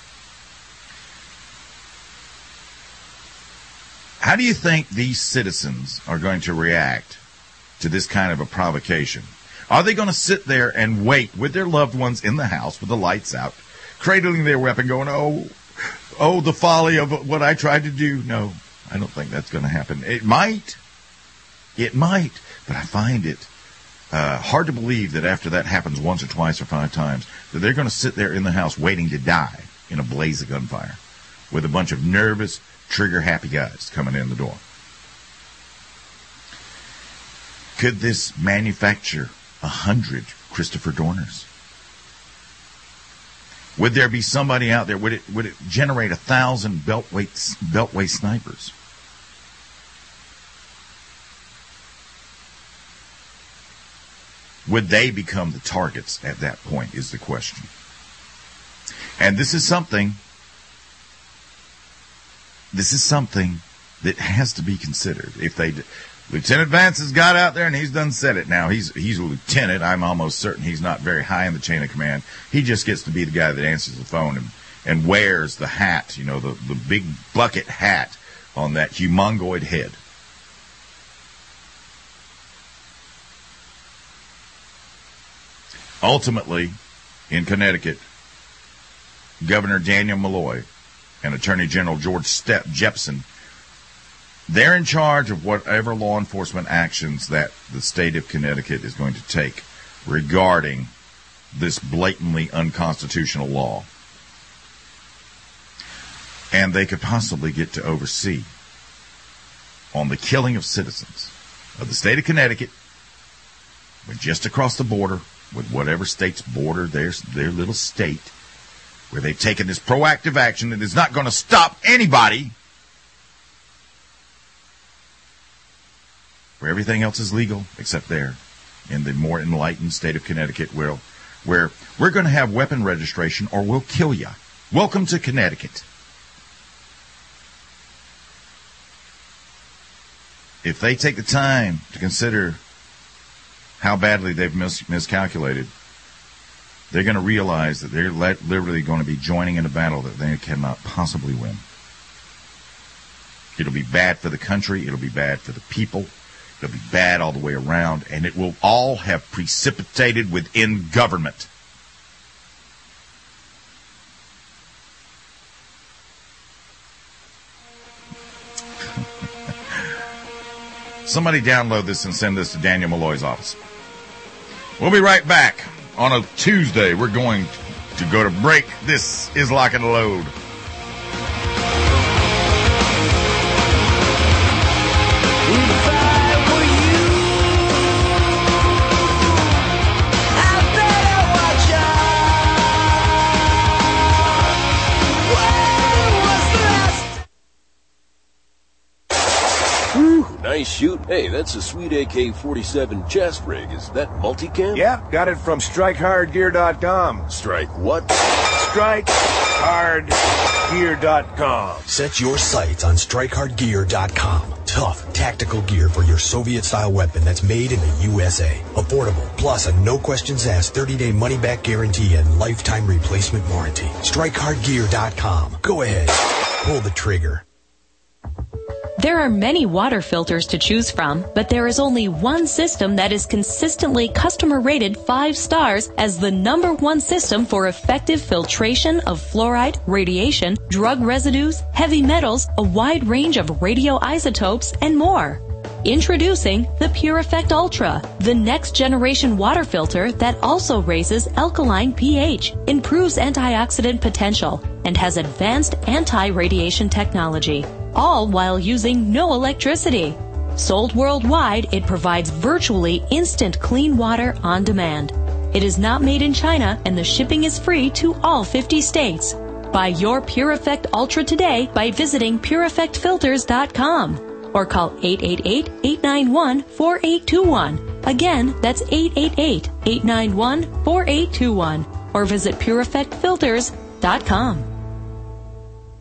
How do you think these citizens are going to react to this kind of a provocation? Are they going to sit there and wait with their loved ones in the house with the lights out, cradling their weapon, going, oh, the folly of what I tried to do? No, I don't think that's going to happen. It might, but I find it hard to believe that after that happens once or twice or 5 times, that they're going to sit there in the house waiting to die in a blaze of gunfire with a bunch of nervous, trigger-happy guys coming in the door. Could this manufacture 100 Christopher Dorners? Would there be somebody out there? Would it generate 1,000 beltway snipers? Would they become the targets at that point is the question. And this is something that has to be considered. If Lieutenant Vance has got out there and he's done said it. Now, he's a lieutenant. I'm almost certain he's not very high in the chain of command. He just gets to be the guy that answers the phone and wears the hat, the big bucket hat on that humongoid head. Ultimately, in Connecticut, Governor Daniel Malloy and Attorney General George Jepsen, they're in charge of whatever law enforcement actions that the state of Connecticut is going to take regarding this blatantly unconstitutional law. And they could possibly get to oversee on the killing of citizens of the state of Connecticut, but just across the border with whatever state's border their little state, where they've taken this proactive action that is not going to stop anybody, where everything else is legal except there in the more enlightened state of Connecticut, where we're going to have weapon registration or we'll kill you. Welcome to Connecticut. If they take the time to consider how badly they've miscalculated, they're going to realize that they're literally going to be joining in a battle that they cannot possibly win. It'll be bad for the country. It'll be bad for the people. It'll be bad all the way around. And it will all have precipitated within government. Somebody download this and send this to Daniel Malloy's office. We'll be right back. On a Tuesday, we're going to go to break. This is Lock and Load. Nice shoot. Hey, that's a sweet AK-47 chest rig. Is that multicam? Yeah, got it from StrikeHardGear.com. Strike what? StrikeHardGear.com. Set your sights on StrikeHardGear.com. Tough, tactical gear for your Soviet-style weapon that's made in the USA. Affordable, plus a no-questions-asked 30-day money-back guarantee and lifetime replacement warranty. StrikeHardGear.com. Go ahead. Pull the trigger. There are many water filters to choose from, but there is only one system that is consistently customer rated 5 stars as the #1 system for effective filtration of fluoride, radiation, drug residues, heavy metals, a wide range of radioisotopes, and more. Introducing the PureEffect Ultra, the next generation water filter that also raises alkaline pH, improves antioxidant potential, and has advanced anti-radiation technology, all while using no electricity. Sold worldwide, it provides virtually instant clean water on demand. It is not made in China, and the shipping is free to all 50 states. Buy your PureEffect Ultra today by visiting PureEffectFilters.com. or call 888-891-4821. Again, that's 888-891-4821. Or visit PureEffectFilters.com.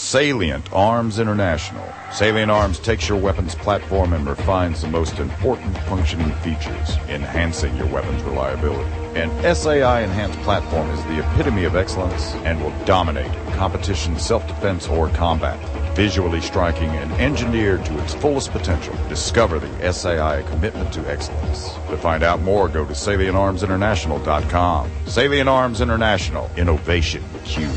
Salient Arms International. Salient Arms takes your weapons platform and refines the most important functioning features, enhancing your weapon's reliability. An SAI enhanced platform is the epitome of excellence and will dominate competition, self-defense, or combat. Visually striking and engineered to its fullest potential, discover the SAI commitment to excellence. To find out more, go to SalientArmsInternational.com. Salient Arms International. Innovation huge.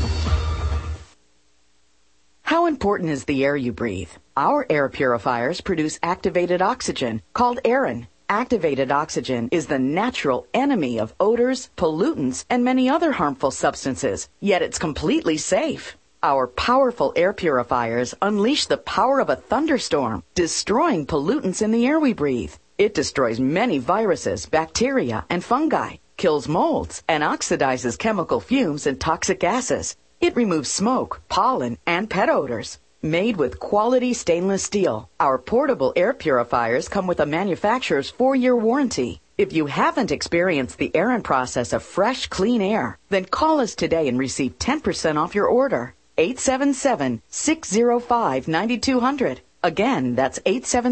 How important is the air you breathe? Our air purifiers produce activated oxygen, called Aerin. Activated oxygen is the natural enemy of odors, pollutants, and many other harmful substances, yet it's completely safe. Our powerful air purifiers unleash the power of a thunderstorm, destroying pollutants in the air we breathe. It destroys many viruses, bacteria, and fungi, kills molds, and oxidizes chemical fumes and toxic gases. It removes smoke, pollen, and pet odors. Made with quality stainless steel, our portable air purifiers come with a manufacturer's 4-year warranty. If you haven't experienced the Aerin process of fresh, clean air, then call us today and receive 10% off your order. 877-605-9200. Again, that's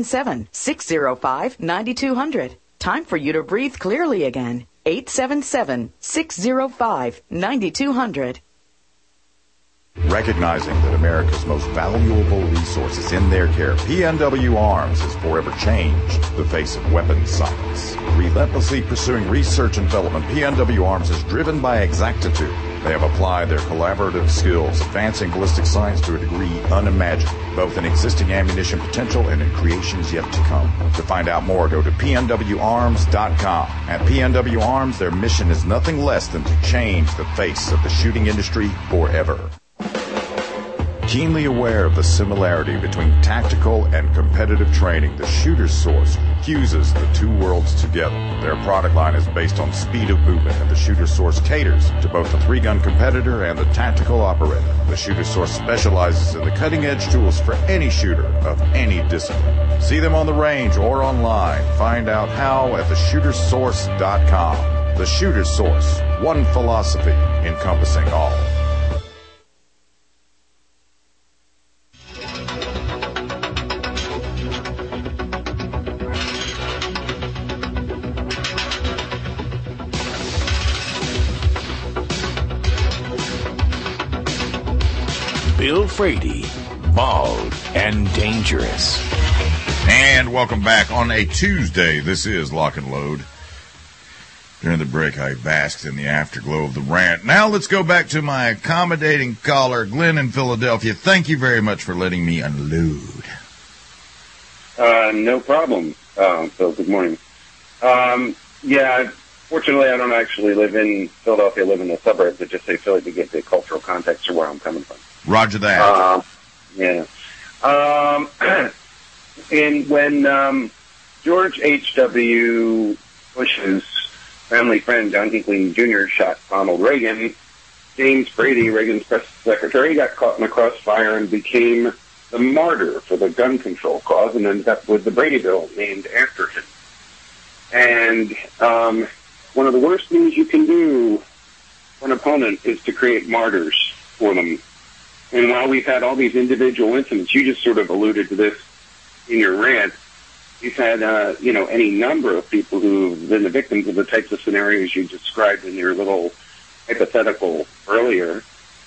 877-605-9200. Time for you to breathe clearly again. 877-605-9200. Recognizing that America's most valuable resource is in their care, PNW Arms has forever changed the face of weapons science. Relentlessly pursuing research and development, PNW Arms is driven by exactitude. They have applied their collaborative skills, advancing ballistic science to a degree unimagined, both in existing ammunition potential and in creations yet to come. To find out more, go to PNWArms.com. At PNW Arms, their mission is nothing less than to change the face of the shooting industry forever. Keenly aware of the similarity between tactical and competitive training, the Shooter's Source fuses the two worlds together. Their product line is based on speed of movement, and the Shooter's Source caters to both the 3-gun competitor and the tactical operator. The Shooter's Source specializes in the cutting-edge tools for any shooter of any discipline. See them on the range or online. Find out how at theshootersource.com. The Shooter's Source, one philosophy encompassing all. Bill Frady, bald and dangerous. And welcome back on a Tuesday. This is Lock and Load. During the break, I basked in the afterglow of the rant. Now let's go back to my accommodating caller, Glenn in Philadelphia. Thank you very much for letting me unload. No problem, Phil. Good morning. Yeah, fortunately, I don't actually live in Philadelphia. I live in the suburbs. I just say Philly to get the cultural context of where I'm coming from. Roger that. Yeah. And when George H.W. Bush's family friend, John Hinckley Jr., shot Ronald Reagan, James Brady, Reagan's press secretary, got caught in the crossfire and became the martyr for the gun control cause, and ended up with the Brady Bill named after him. And one of the worst things you can do for an opponent is to create martyrs for them. And while we've had all these individual incidents, you just sort of alluded to this in your rant, we've had, any number of people who've been the victims of the types of scenarios you described in your little hypothetical earlier.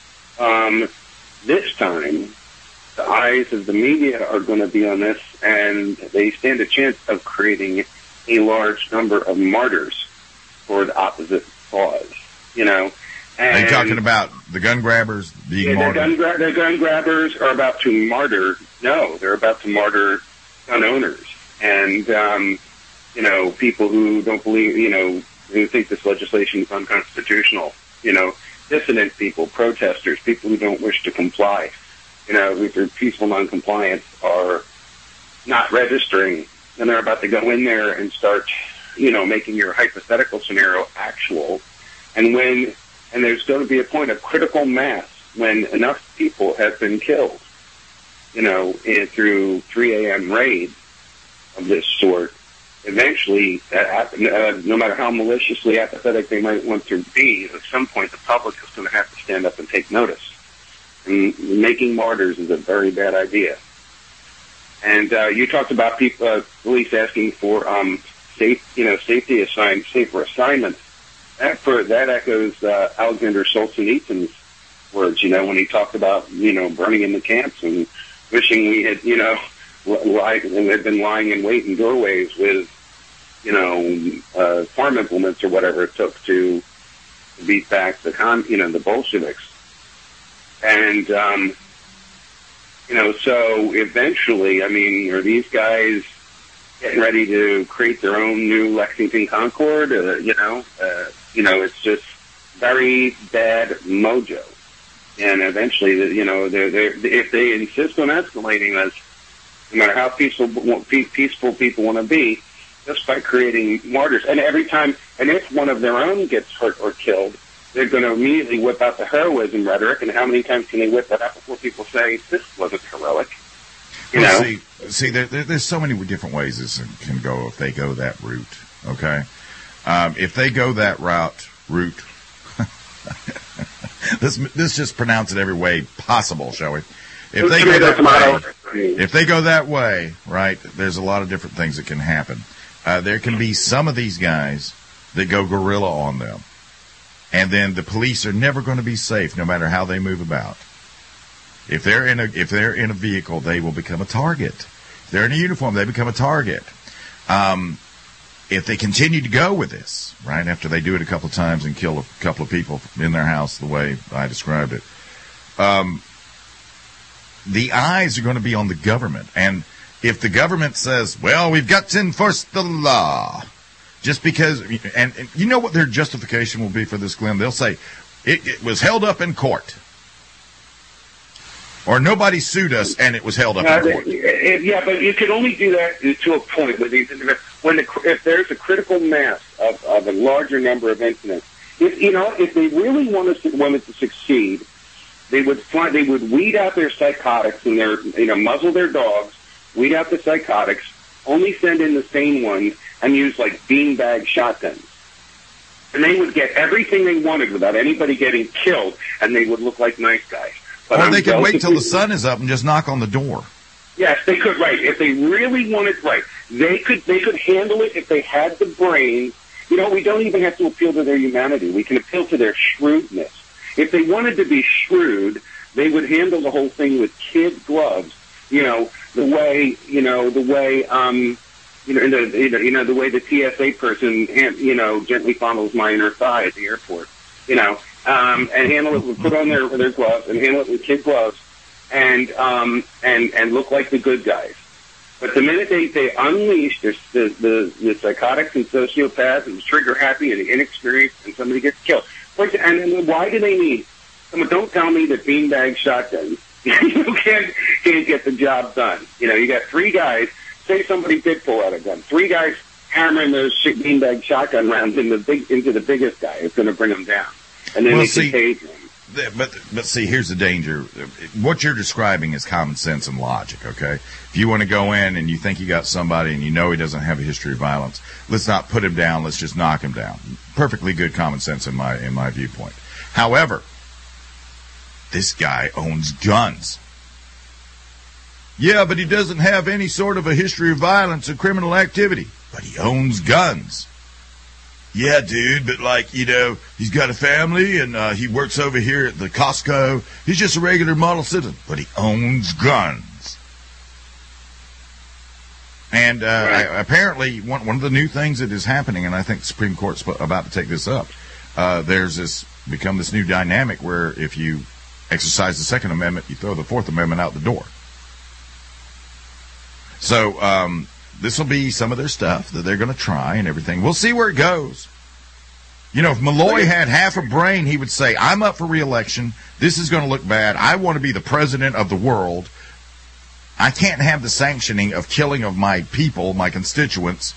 This time, the eyes of the media are going to be on this, and they stand a chance of creating a large number of martyrs for the opposite cause, And are you talking about the gun grabbers being martyred? The gun grabbers are about to martyr. No, they're about to martyr gun owners. And, people who don't believe, who think this legislation is unconstitutional. Dissident people, protesters, people who don't wish to comply, who through peaceful noncompliance are not registering. And they're about to go in there and start, making your hypothetical scenario actual. And there's going to be a point of critical mass when enough people have been killed, through 3 a.m. raids of this sort. Eventually, no matter how maliciously apathetic they might want to be, at some point the public is going to have to stand up and take notice. And making martyrs is a very bad idea. And you talked about police asking for safer assignments. That echoes Alexander Solzhenitsyn's words. When he talked about burning in the camps and wishing we had had been lying in wait in doorways with farm implements or whatever it took to beat back the Bolsheviks. And so eventually, are these guys getting ready to create their own new Lexington Concord? It's just very bad mojo. And eventually, if they insist on escalating this, no matter how peaceful people want to be, just by creating martyrs. And if one of their own gets hurt or killed, they're going to immediately whip out the heroism rhetoric. And how many times can they whip that out before people say, this wasn't heroic? See, there's so many different ways this can go if they go that route, okay? If they go that route, let's just pronounce it every way possible, shall we? If they go that way, right, there's a lot of different things that can happen. There can be some of these guys that go guerrilla on them. And then the police are never going to be safe no matter how they move about. If they're in a vehicle, they will become a target. If they're in a uniform, they become a target. If they continue to go with this, right, after they do it a couple of times and kill a couple of people in their house the way I described it, the eyes are going to be on the government. And if the government says, well, we've got to enforce the law, just because, and you know what their justification will be for this, Glenn? They'll say, it was held up in court. Or nobody sued us and it was held up in court. Yeah, but you can only do that to a point with these individuals. If there's a critical mass of a larger number of incidents, if they really wanted to succeed, they would weed out their psychotics and muzzle their dogs, weed out the psychotics, only send in the sane ones, and use like beanbag shotguns. And they would get everything they wanted without anybody getting killed, and they would look like nice guys. Or they could wait till the sun is up and just knock on the door. Yes, they could, right. If they really wanted, right, they could handle it if they had the brain. We don't even have to appeal to their humanity. We can appeal to their shrewdness. If they wanted to be shrewd, they would handle the whole thing with kid gloves. The way the TSA person, gently fondles my inner thigh at the airport. And handle it, put on their gloves and handle it with kid gloves, and look like the good guys. But the minute they unleash the psychotics and sociopaths and trigger happy and inexperienced, and somebody gets killed. And why do they need? Don't tell me that beanbag shotguns can't get the job done. You got three guys. Say somebody did pull out a gun. Three guys hammering those beanbag shotgun rounds into the biggest guy. It's going to bring them down. And then But see, here's the danger. What you're describing is common sense and logic, okay? If you want to go in and you think you got somebody and you know he doesn't have a history of violence, let's not put him down, let's just knock him down. Perfectly good common sense in my viewpoint. However, this guy owns guns. Yeah, but he doesn't have any sort of a history of violence or criminal activity. But he owns guns. Yeah, dude, but he's got a family and he works over here at the Costco. He's just a regular model citizen, but he owns guns. And apparently, one of the new things that is happening, and I think the Supreme Court's about to take this up, there's become this new dynamic where if you exercise the Second Amendment, you throw the Fourth Amendment out the door. So, this will be some of their stuff that they're going to try and everything. We'll see where it goes. If Malloy had half a brain, he would say, I'm up for re-election. This is going to look bad. I want to be the president of the world. I can't have the sanctioning of killing of my people, my constituents.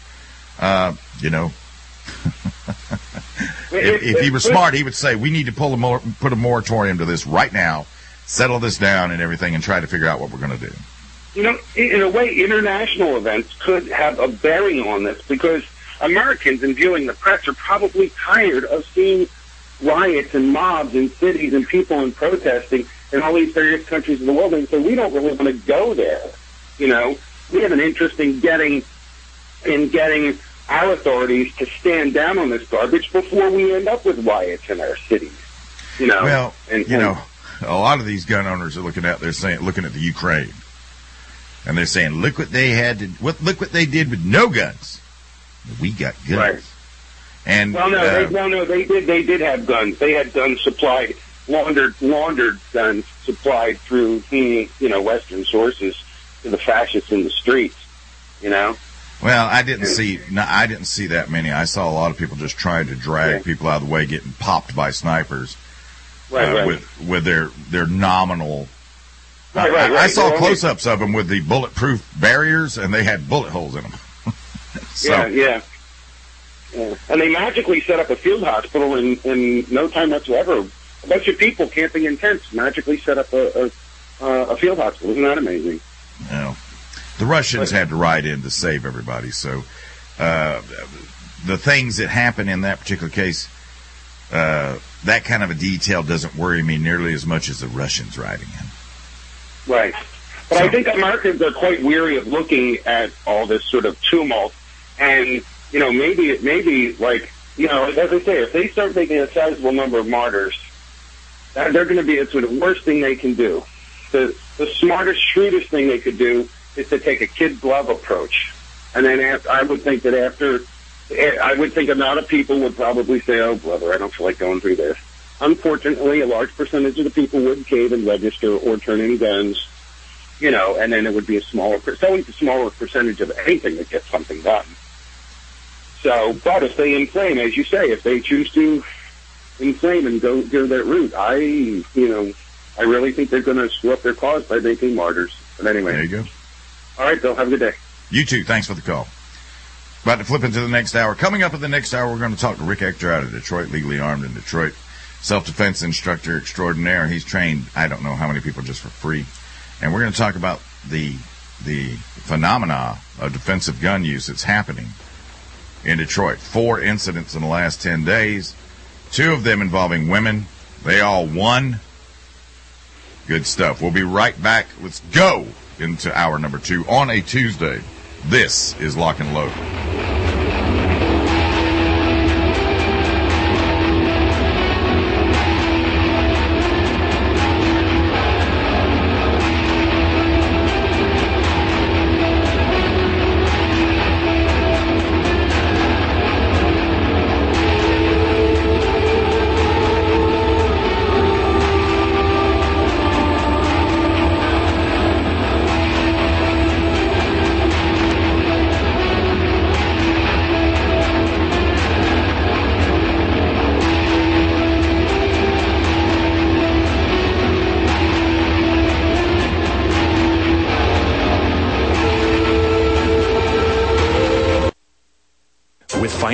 If he was smart, he would say, we need to put a moratorium to this right now, settle this down and everything, and try to figure out what we're going to do. In a way, international events could have a bearing on this because Americans, in viewing the press, are probably tired of seeing riots and mobs in cities and people in protesting in all these various countries of the world, and so we don't really want to go there. You know, we have an interest in getting our authorities to stand down on this garbage before we end up with riots in our cities. You know, well, you know, a lot of these gun owners are looking at the Ukraine, and they're saying, look what they look what they did with no guns. We got guns. Right. And they did have guns. They had guns supplied, laundered guns supplied through Western sources to the fascists in the streets. You know. Well, I didn't see that many. I saw a lot of people just trying to drag people out of the way, getting popped by snipers. Right. With their nominal. Right. I saw close-ups of them with the bulletproof barriers, and they had bullet holes in them. So. Yeah. And they magically set up a field hospital in no time whatsoever. A bunch of people camping in tents magically set up a field hospital. Isn't that amazing? Yeah. The Russians had to ride in to save everybody. So the things that happen in that particular case, that kind of a detail doesn't worry me nearly as much as the Russians riding in. Right. But I think Americans are quite weary of looking at all this sort of tumult, and maybe like, as I say, if they start making a sizable number of martyrs, they're going to be the sort of worst thing they can do. The smartest, shrewdest thing they could do is to take a kid glove approach. And then I would think a lot of people would probably say, oh, brother, I don't feel like going through this. Unfortunately, a large percentage of the people would cave and register or turn in guns, and then it would be a smaller percentage of anything that gets something done. So, but if they inflame, as you say, if they choose to inflame and go that route, I really think they're going to screw up their cause by making martyrs. But anyway. There you go. All right, Bill, have a good day. You too. Thanks for the call. About to flip into the next hour. Coming up in the next hour, we're going to talk to Rick Ector out of Detroit, legally armed in Detroit. Self-defense instructor extraordinaire. He's trained, I don't know how many people, just for free. And we're going to talk about the phenomena of defensive gun use that's happening in Detroit. 4 incidents in the last 10 days. 2 of them involving women. They all won. Good stuff. We'll be right back. Let's go into hour number 2 on a Tuesday. This is Lock and Load.